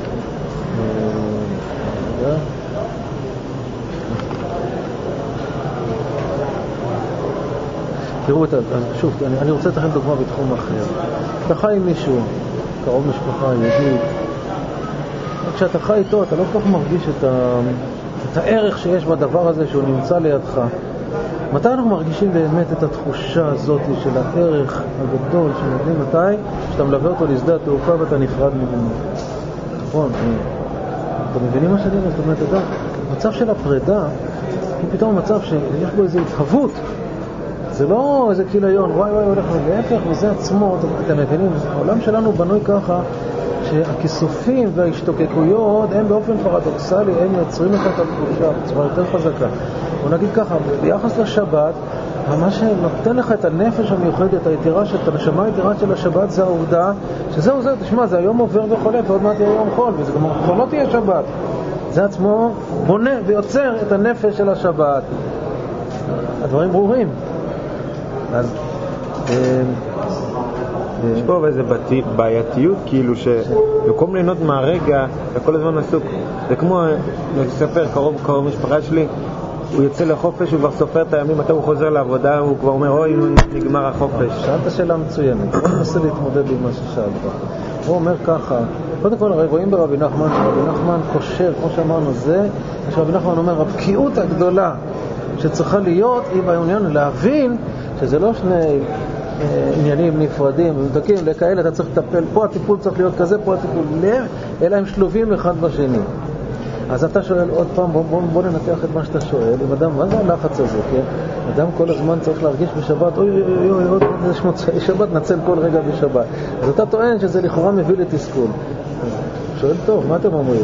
תראו שוב, אני רוצה לתת לכם דוגמה בתחום אחר. אתה חי עם מישהו, קרוב משפחה, ידיד, כשאתה חי איתו אתה לא כל כך מרגיש את הערך שיש בדבר הזה שהוא נמצא לידך. מתי אנחנו מרגישים באמת את התחושה הזאת של הערך הגדול שנותנים? מתי? שאתה מלווה אותו לשדה התעופה ואתה נפרד ממנו. נכון, אתם מבינים מה שאני אומר? זאת אומרת, אתה, מצב של הפרידה הוא פתאום מצב שיש בו איזו התהוות. זה לא איזה כיליון, וואי הולך להפך, וזה עצמו, אתם מבינים? העולם שלנו בנוי ככה שהכיסופים וההשתוקקויות הם באופן פרדוקסלי, הם יוצרים לך את התחושה בצורה יותר חזקה. בוא נגיד ככה, ביחס לשבת, מה שנותן לך את הנפש המיוחדת, היתירה של הנשמה היתירה של השבת, זה העובדה שזהו זה, תשמע, זה היום עובר וחולף ועוד מעט יהיה יום חול, וזה כבר לא תהיה שבת. זה עצמו בונה ויוצר את הנפש של השבת. הדברים ברורים. אז יש פה איזו בעייתיות, כאילו שבמקום ליהנות מהרגע, אתה כל הזמן עסוק. זה כמו, אני אספר, קרוב משפחה שלי, הוא יוצא לחופש, הוא כבר סופר את הימים, מתי הוא חוזר לעבודה, הוא כבר אומר, אוי, נגמר החופש. שאלת שאלה מצוינת, בוא ננסה להתמודד עם מה ששאלת. הוא אומר ככה, קודם כל רואים ברבי נחמן, רבי נחמן קושר, כמו שאמרנו, זה שרבי נחמן אומר, הבקיאות הגדולה שצריכה להיות, היא בעניין להבין שזה לא שני עניינים נפרדים ומדקים לכאלה, אתה צריך לטפל, פה הטיפול צריך להיות כזה, פה הטיפול לב, אלא הם שלובים אחד בשני. אז אתה שואל עוד פעם, בוא ננתח את מה שאתה שואל, עם אדם, מה זה הלחץ הזה, כן? אדם כל הזמן צריך להרגיש בשבת, אוי, עוד יש מוצאי שבת, נצל כל רגע בשבת. אז אתה טוען שזה לכאורה מביא לתסכול. שואל טוב, מה אתם אומרים?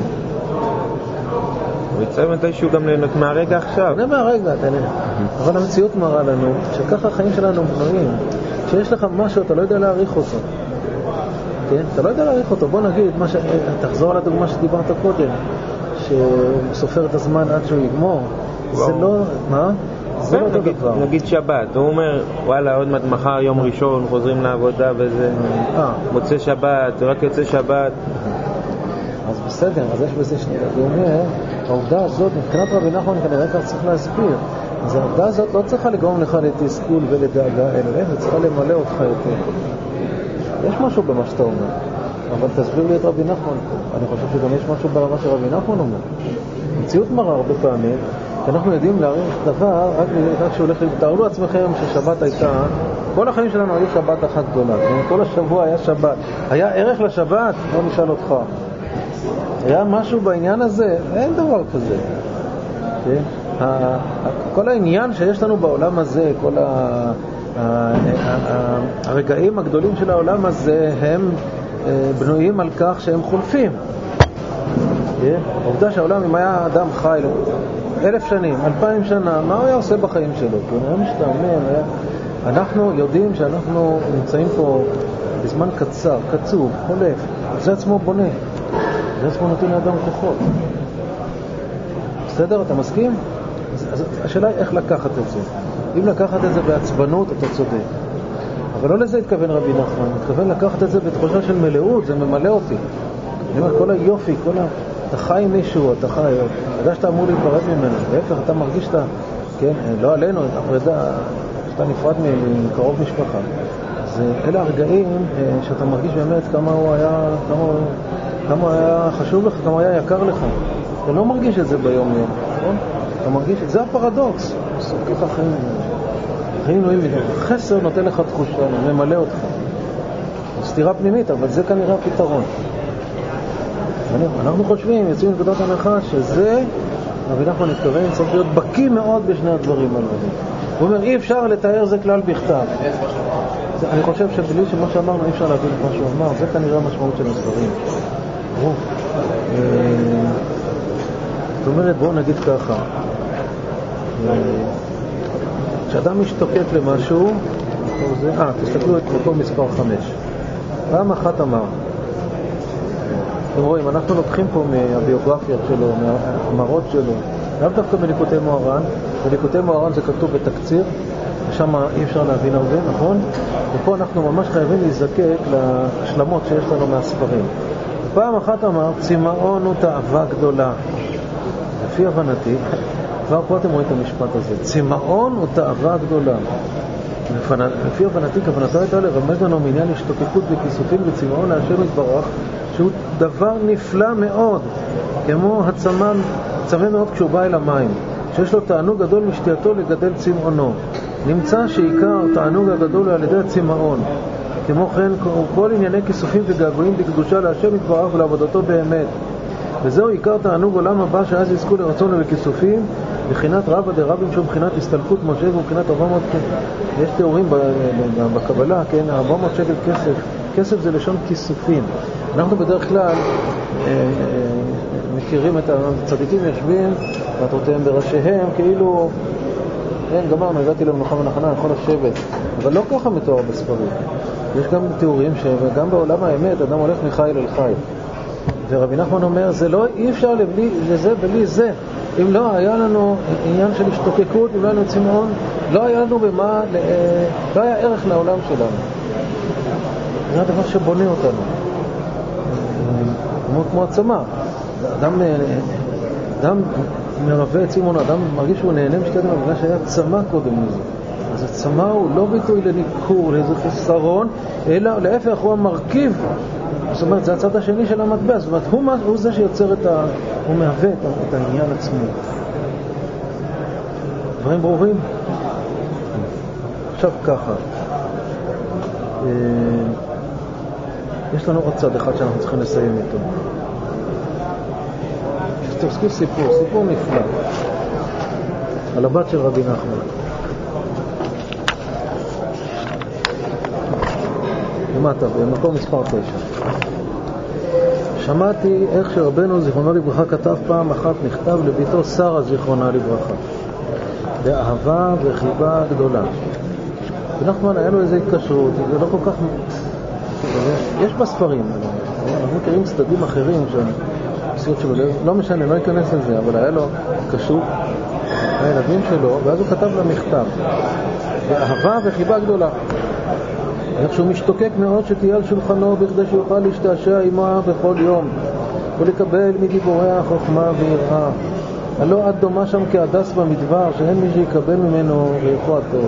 הוא יצא מתישהו גם ליהנות מהרגע עכשיו. זה מהרגע, אבל המציאות מראה לנו שככה החיים שלנו בנויים, שיש לך משהו, אתה לא יודע להעריך אותו. כן? אתה לא יודע להעריך אותו. בוא נגיד, תחזור על הדוגמה שדיברת קודם, שהוא סופר את הזמן עד שהוא יגמור. זה לא, מה? זה לא אותו דבר. נגיד שבת, הוא אומר, וואלה, עוד מעט מחר יום ראשון, חוזרים לעבודה וזה, מוצא שבת, רק יוצא שבת. אז בסדר, אז יש בזה שנייה. הוא אומר, העובדה הזאת, מבחינת רבי נחמן כנראה כך צריך להסביר. אז העובדה הזאת לא צריכה לגרום לך לתסכול ולדאגה, אלא היא צריכה למלא אותך יותר. יש משהו במה שאתה אומר, אבל תסביר לי את רבי נחמן. אני חושב שגם יש משהו ברמה של רבי נחמן אומר. המציאות מראה הרבה פעמים, שאנחנו יודעים להעריך דבר רק שהולך תארו לעצמכם ששבת הייתה, כל החיים שלנו היו שבת אחת גדולה, כל השבוע היה שבת. היה ערך לשבת? לא נשאל אותך. היה משהו בעניין הזה? אין דבר כזה. כל העניין שיש לנו בעולם הזה, כל הרגעים הגדולים של העולם הזה, הם בנויים על כך שהם חולפים. העובדה שהעולם, אם היה אדם חי 1000 שנים, 2000 שנה, מה הוא היה עושה בחיים שלו? הוא היה משתעמם, אנחנו יודעים שאנחנו נמצאים פה בזמן קצר, קצוב, חולף. זה עצמו בונה. זה עצמו נותן לאדם כוחות. בסדר? אתה מסכים? אז השאלה היא איך לקחת את זה. אם לקחת את זה בעצבנות, אתה צודק. אבל לא לזה התכוון רבי נחמן. התכוון לקחת את זה בתחושה של מלאות, זה ממלא אותי. אני אומר, כל היופי, אתה חי עם מישהו, אתה חי, אתה יודע שאתה אמור להיפרד ממנו. להפך, אתה מרגיש שאתה, כן, לא עלינו, הפרידה, שאתה נפרד מקרוב משפחה. אז אלה הרגעים שאתה מרגיש באמת כמה הוא היה חשוב לך, כמה היה יקר לך. אתה לא מרגיש את זה ביום יום, נכון? אתה מרגיש, זה הפרדוקס. ככה חיים נועים מדי. חסר נותן לך תחושה, ממלא אותך. סתירה פנימית, אבל זה כנראה הפתרון. אנחנו חושבים, יוצאים מנקודת הנחה שזה, רבי נחמן מתכוון, צריך להיות בקיא מאוד בשני הדברים האלה. הוא אומר, אי אפשר לתאר זה כלל בכתב. אני חושב שבלי שמה שאמרנו, אי אפשר להבין את מה שהוא אמר, זה כנראה המשמעות של הסברים. זאת אומרת, בואו נגיד ככה. כשאדם משתוקק למשהו, תסתכלו את מקום מספר 5. פעם אחת אמר, אתם רואים, אנחנו לוקחים פה מהביוגרפיות שלו, מהמרות שלו, לאו דווקא מליקוטי מוהר"ן. בליקוטי מוהר"ן זה כתוב בתקציר, ושם אי אפשר להבין הרבה, נכון? ופה אנחנו ממש חייבים להיזקק להשלמות שיש לנו מהספרים. פעם אחת אמר, צמאון הוא תאווה גדולה. לפי הבנתי, כבר פה אתם רואים את המשפט הזה, צמאון הוא תאווה גדולה. לפי הבנתי, כוונתו הייתה לרמז לנו מעניין השתוקקות וכיסופים וצמאון להשם יתברך, שהוא דבר נפלא מאוד, כמו צמא מאוד כשהוא בא אל המים, שיש לו תענוג גדול משתייתו לגדל צמאונו. נמצא שעיקר תענוג הגדול הוא על ידי הצמאון. כמו כן, כל ענייני כיסופים וגעגועים בקדושה להשם יתברך ולעבודתו באמת. וזהו עיקר תענוג עולם הבא, שאז יזכו לרצון ולכיסופים, בחינת רבא דרבים שהוא בחינת הסתלקות משה ובחינת 400 יש תיאורים בקבלה, כן, 400 שקל כסף. כסף זה לשון כיסופים. אנחנו בדרך כלל מכירים את הצדיקים יושבים מטרותיהם בראשיהם, כאילו אין, גמרנו, הגעתי למנוחה ונחלה, אני יכול לשבת. אבל לא ככה מתואר בספרים. יש גם תיאורים שגם בעולם האמת אדם הולך מחיל אל חיל. ורבי נחמן אומר, זה לא, אי אפשר לזה בלי זה. אם לא היה לנו עניין של השתוקקות, אם לא היה לנו צמאון, לא היה לנו במה, לא היה ערך לעולם שלנו. זה הדבר שבונה אותנו. כמו עצמה. אדם מרווה את צימון, אדם מרגיש שהוא נהנה משתדם, בגלל שהיה צמא קודם לזה. אז הצמא הוא לא ביטוי לניקור, לאיזה חסרון, אלא להפך הוא המרכיב. זאת אומרת, זה הצד השני של המטבע. זאת אומרת, הוא זה שיוצר הוא מהווה את העניין עצמו. דברים ברורים? עכשיו ככה. יש לנו עוד צד אחד שאנחנו צריכים לסיים איתו. תזכיר סיפור נפלא על הבת של רבי נחמן. למטה, במקום מספר 9. שמעתי איך שרבנו זיכרונו לברכה כתב פעם אחת מכתב לביתו שרה זיכרונה לברכה, באהבה וחיבה גדולה. ונחמן היה לו איזו התקשרות, זה לא כל כך... יש בספרים, אנחנו מכירים צדדים אחרים לא משנה, לא ייכנס לזה, אבל היה לו קשור הילדים שלו, ואז הוא כתב לה מכתב באהבה וחיבה גדולה, איך שהוא משתוקק מאוד שתהיה על שולחנו בכדי שיוכל להשתעשע עמה בכל יום ולקבל מגיבורי החוכמה ויראה. הלא את דומה שם כעדס במדבר, שאין מי שיקבל ממנו ריחו הטוב.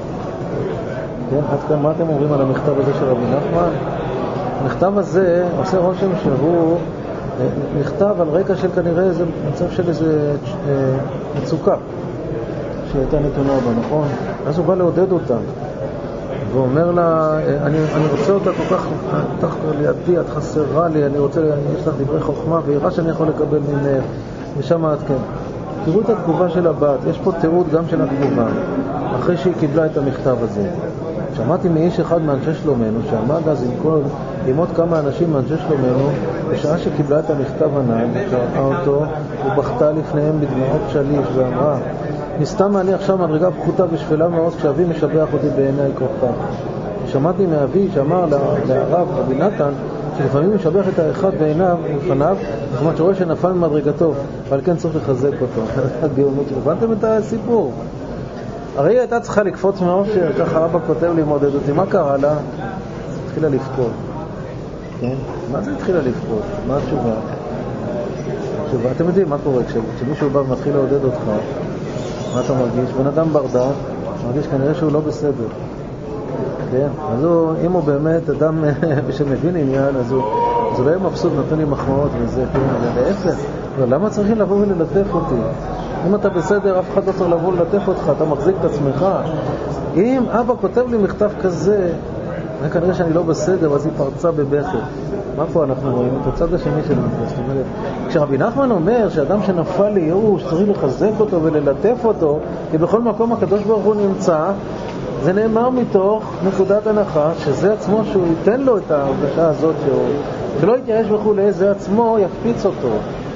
כן, עד כאן מה אתם אומרים על המכתב הזה של רבי נחמן? המכתב הזה עושה רושם שהוא נכתב על רקע של כנראה איזה מצב של איזה מצוקה שהייתה נתונה בה, נכון? אז הוא בא לעודד אותה ואומר לה, אני רוצה אותה כל כך לידי, את חסרה לי, יש לך דברי חוכמה ויראה שאני יכול לקבל ממך, ושם את כן. תראו את התגובה של הבת, יש פה תיעוד גם של התגובה אחרי שהיא קיבלה את המכתב הזה. שמעתי מאיש אחד מאנשי שלומנו שעמד אז עם עוד כמה אנשים מאנשי שלומנו, בשעה שקיבלה את המכתב הנ"ל וקראה אותו ובכתה לפניהם בדמעות שליש ואמרה, נסתם אני עכשיו מדרגה פחותה ושפלה מאוד כשאבי משבח אותי בעיני כל כך. שמעתי מאבי שאמר להרב רבי נתן שלפעמים משבח את האחד בעיניו ולפניו, זאת אומרת שרואה שנפל ממדרגתו, אבל כן צריך לחזק אותו. הגאונות, הבנתם את הסיפור? הרי היא הייתה צריכה לקפוץ מאושר, ככה אבא כותב לי מודד אותי, מה קרה לה? התחילה לבכות. כן? מה זה התחילה לבכות? מה התשובה? אתם יודעים מה קורה כשמישהו בא ומתחיל לעודד אותך, מה אתה מרגיש? בן אדם ברדק, מרגיש כנראה שהוא לא בסדר. כן? אז אם הוא באמת אדם שמבין עניין, אז הוא לא יהיה מבסוט, נתן לי מחמאות וזה, כן? להפך. למה צריכים לבוא וללטף אותי? אם אתה בסדר, אף אחד לא צריך לבוא ללטף אותך, אתה מחזיק את עצמך. אם אבא כותב לי מכתב כזה, זה כנראה שאני לא בסדר, אז היא פרצה בבכי. מה פה אנחנו רואים? את הצד השני של המכתב. זאת אומרת, כשרבי נחמן אומר שאדם שנפל לייאוש צריך לחזק אותו וללטף אותו, כי בכל מקום הקדוש ברוך הוא נמצא, זה נאמר מתוך נקודת הנחה שזה עצמו שהוא ייתן לו את ההרגשה הזאת שלא יתייאש וכו', זה עצמו יקפיץ אותו.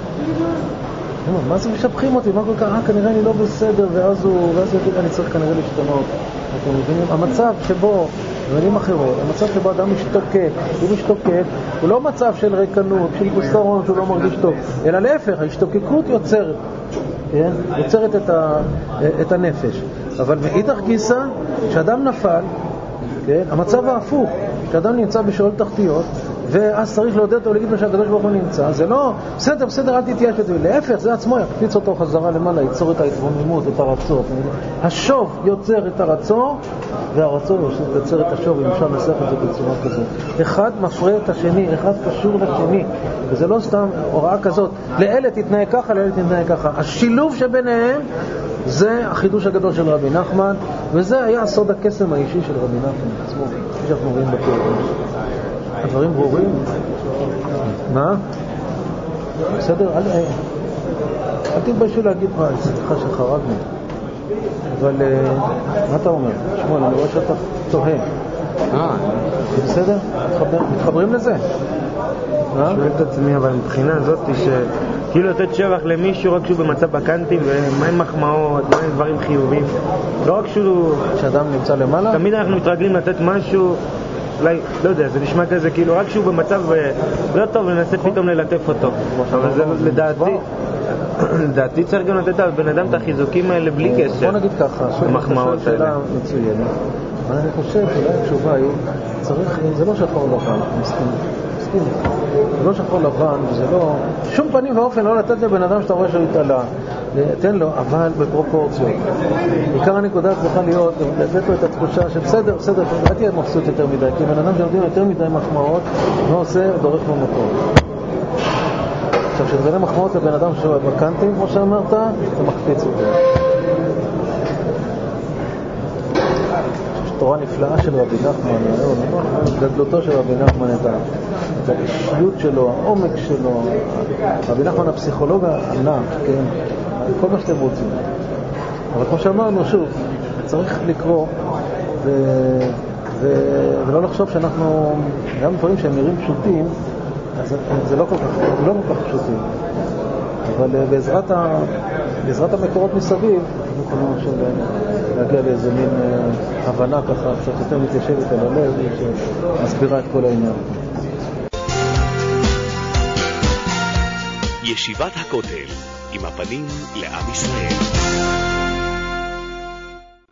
מה זה משבחים אותי? מה כל כך? כנראה אני לא בסדר, ואז יגיד, אני צריך כנראה להשתנות. אתם מבינים? המצב שבו, במילים אחרות, המצב שבו אדם משתוקק, הוא משתוקק, הוא לא מצב של ריקנות, של חסרון, שהוא לא מרגיש טוב, אלא להפך, ההשתוקקות יוצרת, כן? יוצרת את הנפש. אבל מאידך גיסא, כשאדם נפל, כן? המצב ההפוך, כשאדם נמצא בשאול תחתיות, ואז צריך לעודד אותו ולהגיד לו שהקדוש ברוך הוא נמצא, זה לא, בסדר, אל תתייאש בזה, להפך, זה עצמו יקפיץ אותו חזרה למעלה, ייצור את ההתבוננות, את הרצון. השוב יוצר את הרצון, והרצון יוצר את השוב, אם אפשר לנסח את זה בצורה כזאת. אחד מפרה את השני, אחד קשור לשני, וזה לא סתם הוראה כזאת, לאלה תתנהג ככה, לאלה תתנהג ככה. השילוב שביניהם, זה החידוש הגדול של רבי נחמן, וזה היה סוד הקסם האישי של רבי נחמן עצמו, כפי שאנחנו רואים בפרק. הדברים ברורים? מה? בסדר? אל תתביישו להגיד מה, סליחה שחרגנו. אבל מה אתה אומר? שמואל, אני רואה שאתה תוהה. בסדר? מתחברים לזה? שואל את עצמי, אבל מבחינה הזאת שכאילו לתת שבח למישהו רק שהוא במצב בקנטים, ומה עם מחמאות, מה עם דברים חיובים, לא רק שהוא... כשאדם נמצא למעלה? תמיד אנחנו מתרגלים לתת משהו, אולי, לא יודע, זה נשמע כזה, כאילו רק שהוא במצב לא טוב, ננסה פתאום ללטף אותו. אבל זה לדעתי צריך גם לתת לבן אדם את החיזוקים האלה בלי קשר. בוא נגיד ככה, המחמאות האלה. שאלה מצוינת. אני חושב שאולי התשובה היא, זה לא שחור לבן, מסכים. זה לא שחור לבן, זה לא... שום פנים ואופן לא לתת לבן אדם שאתה רואה שהוא התעלה. תן לו, אבל בפרופורציות. עיקר הנקודה צריכה להיות, לתת לו את התחושה שבסדר, אל תהיה מבסוט יותר מדי, כי בן אדם שנותנים יותר מדי מחמאות, מה עושה? דורש במקום. עכשיו, כשזה מחמאות לבן אדם שהוא בקנטים, כמו שאמרת, זה מקפיץ אותו. תורה נפלאה של רבי נחמן, גדלותו של רבי נחמן, את האישיות שלו, העומק שלו, רבי נחמן הפסיכולוג הענק, כן, כל מה שאתם רוצים. אבל כמו שאמרנו, שוב, צריך לקרוא ולא לחשוב שאנחנו, גם דברים שהם נראים פשוטים, אז זה לא כל כך פשוטים. אבל בעזרת המקורות מסביב, אנחנו יכולים להגיע לאיזה מין הבנה ככה, קצת יותר מתיישבת על הלב, שמסבירה את כל העניין. ישיבת הכותל, עם הפנים לעם ישראל.